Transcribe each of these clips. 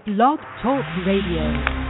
Blog Talk Radio.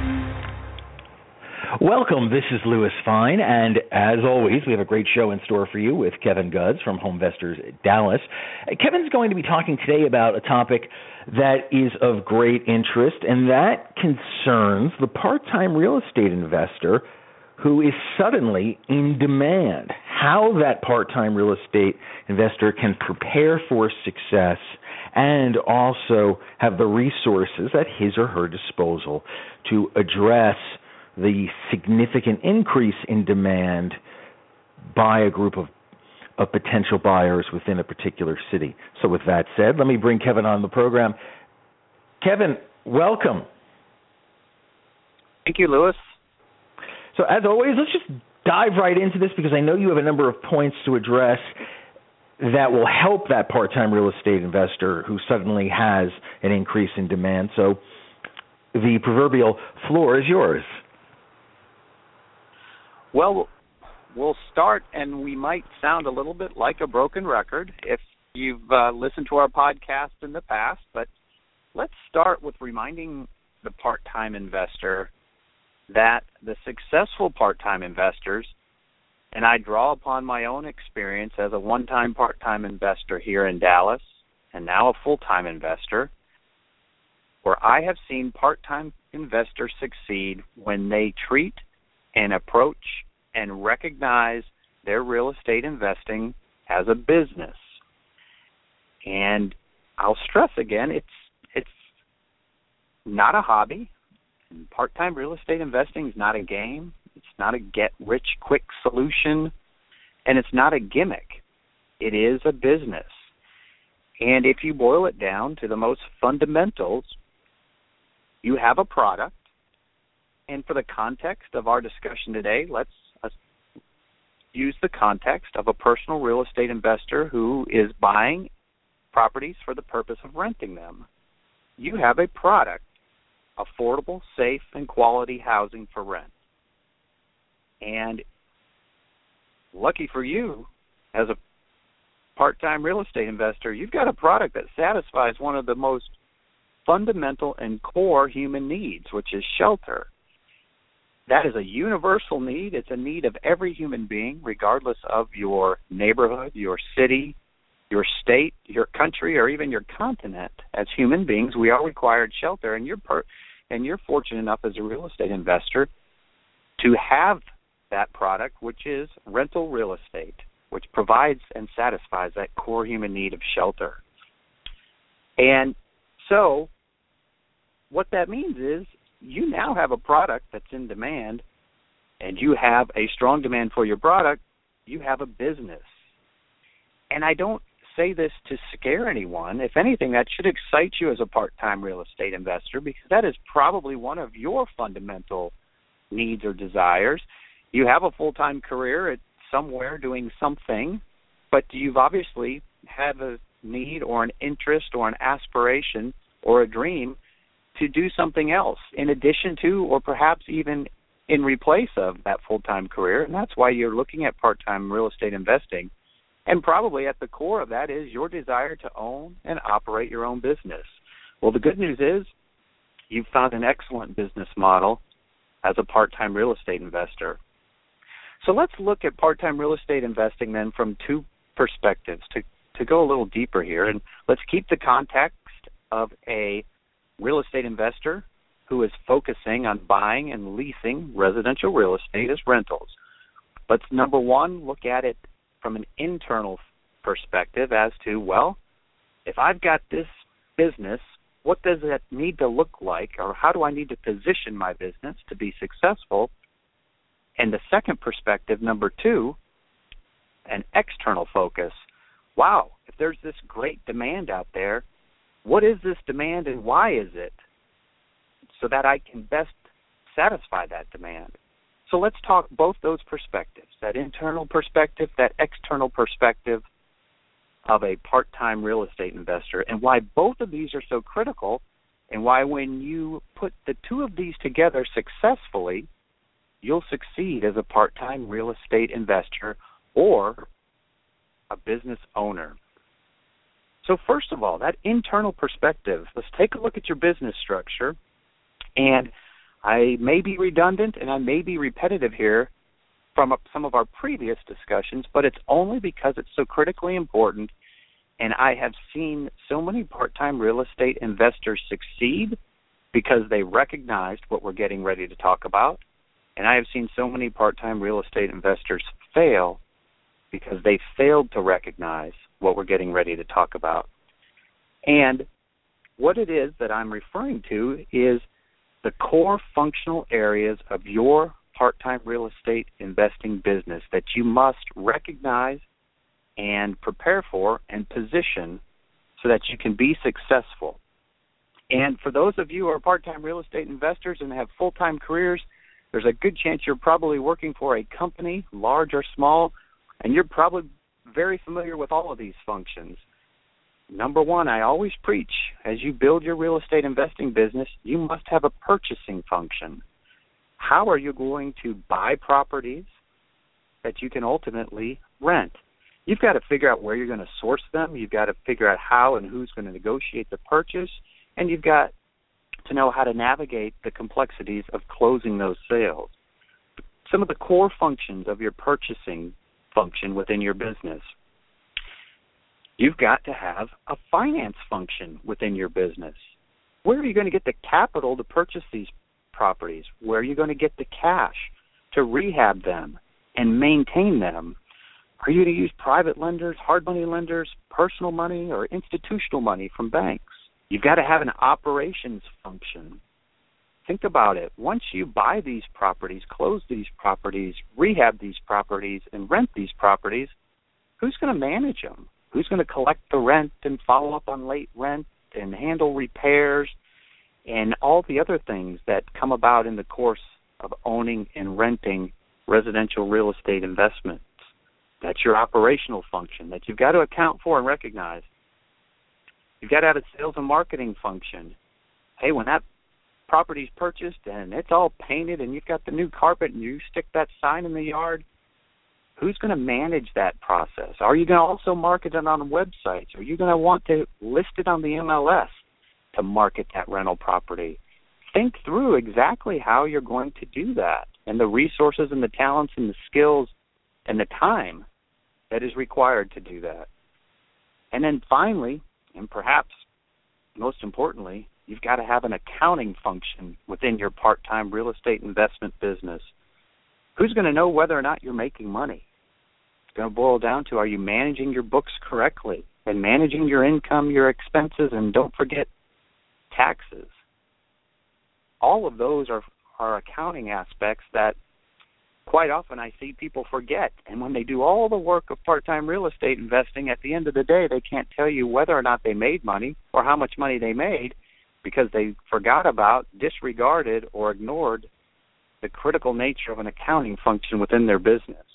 Welcome, this is Louis Fine, and as always, we have a great show in store for you with Kevin Gudds from HomeVestors Dallas. Kevin's going to be talking today about a topic that is of great interest, and that concerns the part-time real estate investor who is suddenly in demand. How that part-time real estate investor can prepare for success and also have the resources at his or her disposal to address the significant increase in demand by a group of potential buyers within a particular city. So with that said, let me bring Kevin on the program. Kevin, welcome. Thank you, Louis. So as always, let's just dive right into this because I know you have a number of points to address that will help that part-time real estate investor who suddenly has an increase in demand. So the proverbial floor is yours. Well, we'll start, and we might sound a little bit like a broken record if you've listened to our podcast in the past, but let's start with reminding the part-time investor that the successful part-time investors, and I draw upon my own experience as a one-time part-time investor here in Dallas and now a full-time investor, where I have seen part-time investors succeed when they treat and approach and recognize their real estate investing as a business. And I'll stress again, it's not a hobby. And part-time real estate investing is not a game. It's not a get-rich-quick solution. And it's not a gimmick. It is a business. And if you boil it down to the most fundamentals, you have a product. And for the context of our discussion today, let's use the context of a personal real estate investor who is buying properties for the purpose of renting them. You have a product, affordable, safe, and quality housing for rent. And lucky for you, as a part-time real estate investor, you've got a product that satisfies one of the most fundamental and core human needs, which is shelter. That is a universal need. It's a need of every human being, regardless of your neighborhood, your city, your state, your country, or even your continent. As human beings, we are required shelter, and you're fortunate enough as a real estate investor to have that product, which is rental real estate, which provides and satisfies that core human need of shelter. And so what that means is you now have a product that's in demand, and you have a strong demand for your product. You have a business. And I don't say this to scare anyone. If anything, that should excite you as a part-time real estate investor, because that is probably one of your fundamental needs or desires. You have a full-time career at somewhere doing something, but you've obviously had a need or an interest or an aspiration or a dream to do something else in addition to or perhaps even in replace of that full-time career, and that's why you're looking at part-time real estate investing. And probably at the core of that is your desire to own and operate your own business. Well, the good news is you've found an excellent business model as a part-time real estate investor. So let's look at part-time real estate investing then from two perspectives to go a little deeper here, and let's keep the context of a real estate investor who is focusing on buying and leasing residential real estate as rentals. Let's, number one, look at it from an internal perspective as to, well, if I've got this business, what does that need to look like, or how do I need to position my business to be successful? And the second perspective, number two, an external focus. Wow, if there's this great demand out there, what is this demand and why is it? So that I can best satisfy that demand. So let's talk both those perspectives, that internal perspective, that external perspective of a part-time real estate investor, and why both of these are so critical, and why when you put the two of these together successfully, you'll succeed as a part-time real estate investor or a business owner. So first of all, that internal perspective, let's take a look at your business structure. And I may be redundant and I may be repetitive here from some of our previous discussions, but it's only because it's so critically important. And I have seen so many part-time real estate investors succeed because they recognized what we're getting ready to talk about. And I have seen so many part-time real estate investors fail because they failed to recognize what we're getting ready to talk about. And what it is that I'm referring to is the core functional areas of your part-time real estate investing business that you must recognize and prepare for and position so that you can be successful. And for those of you who are part-time real estate investors and have full-time careers, there's a good chance you're probably working for a company, large or small, and you're probably very familiar with all of these functions. Number one, I always preach, as you build your real estate investing business, you must have a purchasing function. How are you going to buy properties that you can ultimately rent? You've got to figure out where you're going to source them. You've got to figure out how and who's going to negotiate the purchase. And you've got to know how to navigate the complexities of closing those sales. Some of the core functions of your purchasing function within your business. You've got to have a finance function within your business. Where are you going to get the capital to purchase these properties? Where are you going to get the cash to rehab them and maintain them? Are you going to use private lenders, hard money lenders, personal money, or institutional money from banks? You've got to have an operations function. Think about it. Once you buy these properties, close these properties, rehab these properties, and rent these properties, who's going to manage them? Who's going to collect the rent and follow up on late rent and handle repairs and all the other things that come about in the course of owning and renting residential real estate investments? That's your operational function that you've got to account for and recognize. You've got to have a sales and marketing function. Hey, when that property's purchased and it's all painted and you've got the new carpet and you stick that sign in the yard, who's going to manage that process? Are you going to also market it on websites? Are you going to want to list it on the MLS to market that rental property? Think through exactly how you're going to do that and the resources and the talents and the skills and the time that is required to do that. And then finally, and perhaps most importantly, you've got to have an accounting function within your part-time real estate investment business. Who's going to know whether or not you're making money? It's going to boil down to, are you managing your books correctly and managing your income, your expenses, and don't forget taxes. All of those are accounting aspects that quite often I see people forget. And when they do all the work of part-time real estate investing, at the end of the day, they can't tell you whether or not they made money or how much money they made because they forgot about, disregarded, or ignored the critical nature of an accounting function within their business.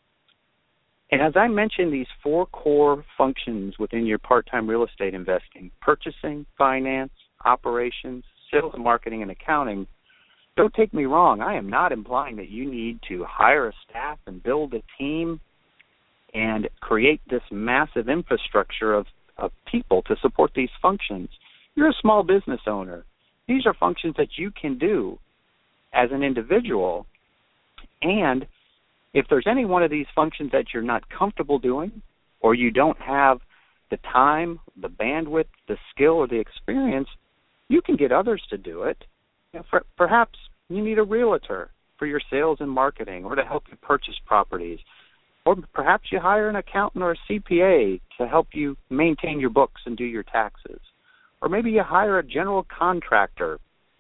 And as I mentioned, these four core functions within your part-time real estate investing, purchasing, finance, operations, sales and marketing, and accounting, don't take me wrong. I am not implying that you need to hire a staff and build a team and create this massive infrastructure of people to support these functions. You're a small business owner. These are functions that you can do as an individual. And if there's any one of these functions that you're not comfortable doing or you don't have the time, the bandwidth, the skill, or the experience, you can get others to do it. Perhaps you need a realtor for your sales and marketing or to help you purchase properties. Or perhaps you hire an accountant or a CPA to help you maintain your books and do your taxes. Or maybe you hire a general contractor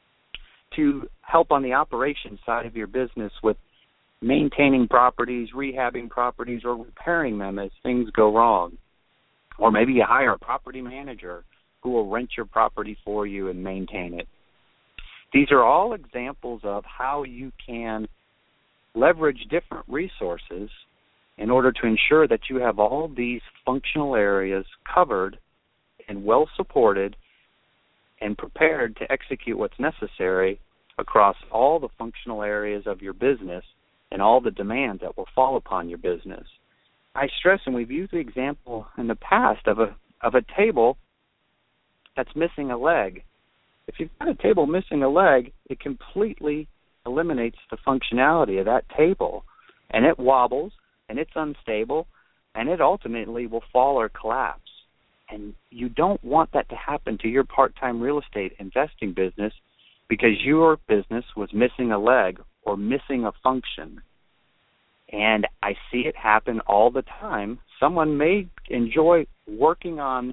to help on the operations side of your business with maintaining properties, rehabbing properties, or repairing them as things go wrong. Or maybe you hire a property manager who will rent your property for you and maintain it. These are all examples of how you can leverage different resources in order to ensure that you have all these functional areas covered and well supported and prepared to execute what's necessary across all the functional areas of your business and all the demands that will fall upon your business. I stress, and we've used the example in the past of a of a table that's missing a leg. If you've got a table missing a leg, it completely eliminates the functionality of that table, and it wobbles, and it's unstable, and it ultimately will fall or collapse. And you don't want that to happen to your part-time real estate investing business because your business was missing a leg or missing a function. And I see it happen all the time. Someone may enjoy working on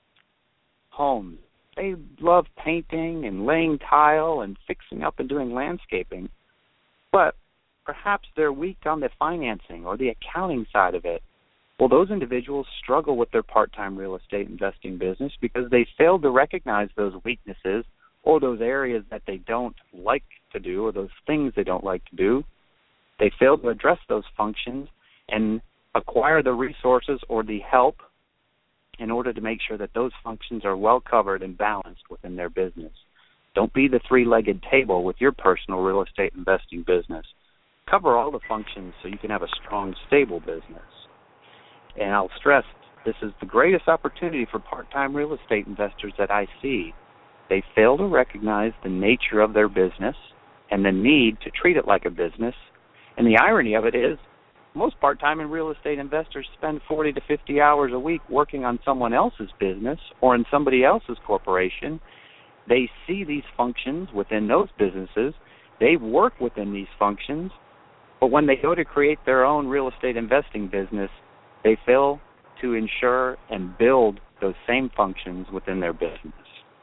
homes. They love painting and laying tile and fixing up and doing landscaping. But perhaps they're weak on the financing or the accounting side of it. Well, those individuals struggle with their part-time real estate investing business because they fail to recognize those weaknesses or those areas that they don't like to do or those things they don't like to do. They fail to address those functions and acquire the resources or the help in order to make sure that those functions are well covered and balanced within their business. Don't be the three-legged table with your personal real estate investing business. Cover all the functions so you can have a strong, stable business. And I'll stress, this is the greatest opportunity for part-time real estate investors that I see. They fail to recognize the nature of their business and the need to treat it like a business. And the irony of it is, most part-time and real estate investors spend 40 to 50 hours a week working on someone else's business or in somebody else's corporation. They see these functions within those businesses. They work within these functions. But when they go to create their own real estate investing business, they fail to ensure and build those same functions within their business.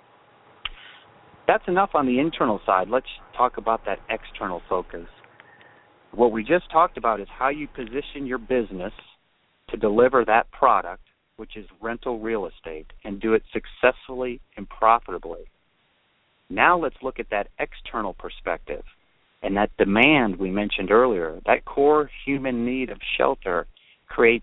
That's enough on the internal side. Let's talk about that external focus. What we just talked about is how you position your business to deliver that product, which is rental real estate, and do it successfully and profitably. Now let's look at that external perspective and that demand we mentioned earlier. That core human need of shelter creates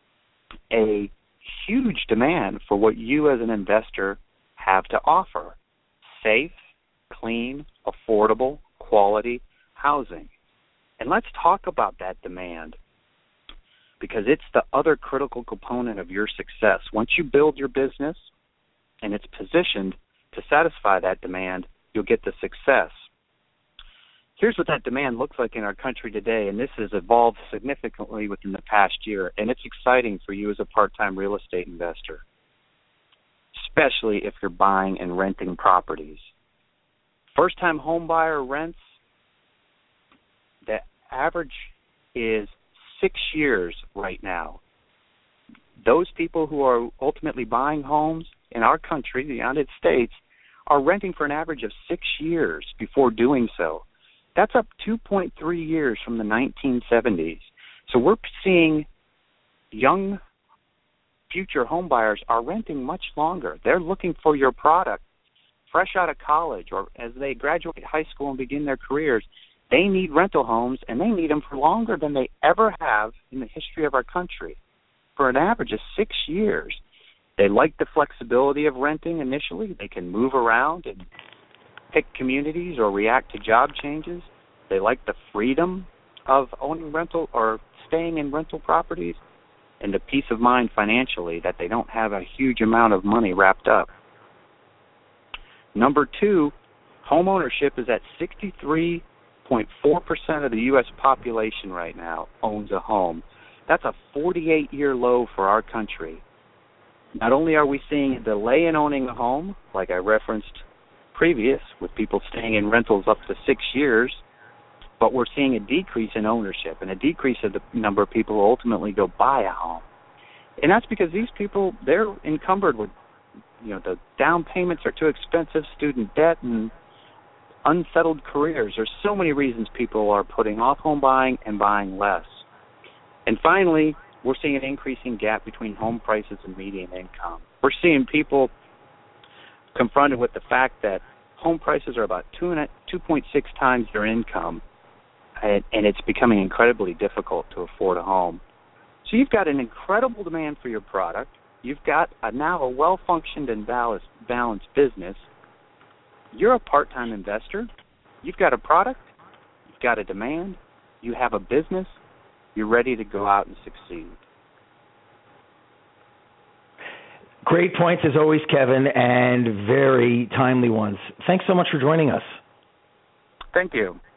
a huge demand for what you as an investor have to offer: safe, clean, affordable, quality housing. And let's talk about that demand because it's the other critical component of your success. Once you build your business and it's positioned to satisfy that demand, you'll get the success. Here's what that demand looks like in our country today, and this has evolved significantly within the past year, and it's exciting for you as a part-time real estate investor, especially if you're buying and renting properties. First-time home buyer rents, the average is 6 years right now. Those people who are ultimately buying homes in our country, the United States, are renting for an average of 6 years before doing so. That's up 2.3 years from the 1970s. So we're seeing young future home buyers are renting much longer. They're looking for your product fresh out of college or as they graduate high school and begin their careers. They need rental homes, and they need them for longer than they ever have in the history of our country, for an average of 6 years. They like the flexibility of renting initially. They can move around and pick communities or react to job changes. They like the freedom of owning rental or staying in rental properties and the peace of mind financially that they don't have a huge amount of money wrapped up. Number two, home ownership is at 63.4% of the U.S. population right now owns a home. That's a 48-year low for our country. Not only are we seeing a delay in owning a home, like I referenced previous, with people staying in rentals up to 6 years, but we're seeing a decrease in ownership and a decrease of the number of people who ultimately go buy a home. And that's because these people, they're encumbered with, the down payments are too expensive, student debt, and unsettled careers. There's so many reasons people are putting off home buying and buying less. And finally, we're seeing an increasing gap between home prices and median income. We're seeing people confronted with the fact that home prices are about 2.6 times their income, and it's becoming incredibly difficult to afford a home. So you've got an incredible demand for your product. You've got now a well-functioned and balanced business. You're a part-time investor. You've got a product. You've got a demand. You have a business. You're ready to go out and succeed. Great points as always, Kevin, and very timely ones. Thanks so much for joining us. Thank you.